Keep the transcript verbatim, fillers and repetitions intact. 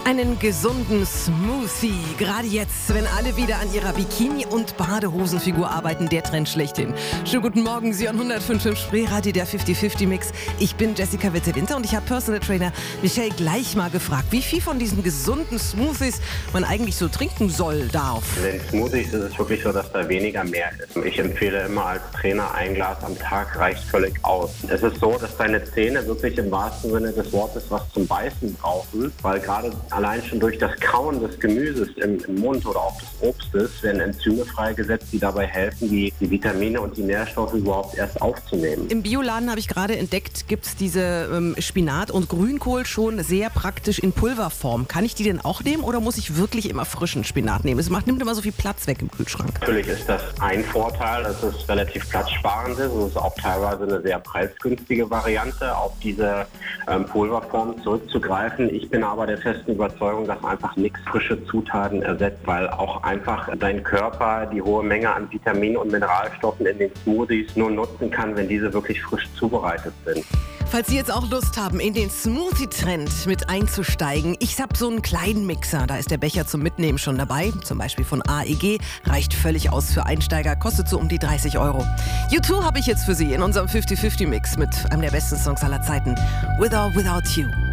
Einen gesunden Smoothie. Gerade jetzt, wenn alle wieder an ihrer Bikini- und Badehosenfigur arbeiten, der Trend schlechthin. Schönen guten Morgen, Sie hören hundertfünf Komma fünf Spreeradio, der fünfzig fünfzig Mix. Ich bin Jessica Witzel-Winter und ich habe Personal Trainer Michelle gleich mal gefragt, wie viel von diesen gesunden Smoothies man eigentlich so trinken soll, darf. In den Smoothies ist es wirklich so, dass da weniger mehr ist. Ich empfehle immer als Trainer, ein Glas am Tag reicht völlig aus. Es ist so, dass deine Zähne wirklich im wahrsten Sinne des Wortes was zum Beißen brauchen, weil gerade allein schon durch das Kauen des Gemüses im, im Mund oder auch des Obstes werden Enzyme freigesetzt, die dabei helfen, die, die Vitamine und die Nährstoffe überhaupt erst aufzunehmen. Im Bioladen habe ich gerade entdeckt, gibt es diese ähm, Spinat- und Grünkohl schon sehr praktisch in Pulverform. Kann ich die denn auch nehmen oder muss ich wirklich immer frischen Spinat nehmen? Es macht, nimmt immer so viel Platz weg im Kühlschrank. Natürlich ist das ein Vorteil, es ist relativ platzsparend, es ist auch teilweise eine sehr preisgünstige Variante, auf diese ähm, Pulverform zurückzugreifen. Ich bin aber der festen Überzeugung, dass einfach nichts frische Zutaten ersetzt, weil auch einfach dein Körper die hohe Menge an Vitaminen und Mineralstoffen in den Smoothies nur nutzen kann, wenn diese wirklich frisch zubereitet sind. Falls Sie jetzt auch Lust haben, in den Smoothie-Trend mit einzusteigen, ich habe so einen kleinen Mixer, da ist der Becher zum Mitnehmen schon dabei, zum Beispiel von A E G, reicht völlig aus für Einsteiger, kostet so um die dreißig Euro. U zwei habe ich jetzt für Sie in unserem fünfzig fünfzig Mix mit einem der besten Songs aller Zeiten, With or Without You.